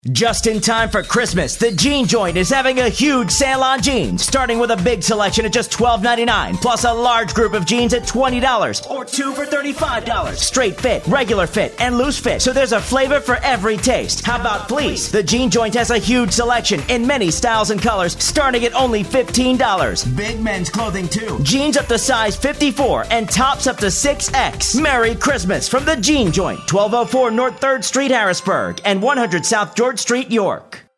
Just in time for Christmas, the Jean Joint is having a huge sale on jeans, starting with a big selection at just $12.99, plus a large group of jeans at $20, or 2 for $35. Straight fit, regular fit, and loose fit, so there's a flavor for every taste. How about fleece? The Jean Joint has a huge selection in many styles and colors, starting at only $15. Big men's clothing too. Jeans up to size 54 and tops up to 6X. Merry Christmas from the Jean Joint, 1204 North 3rd Street, Harrisburg, and 100 South George Street, York.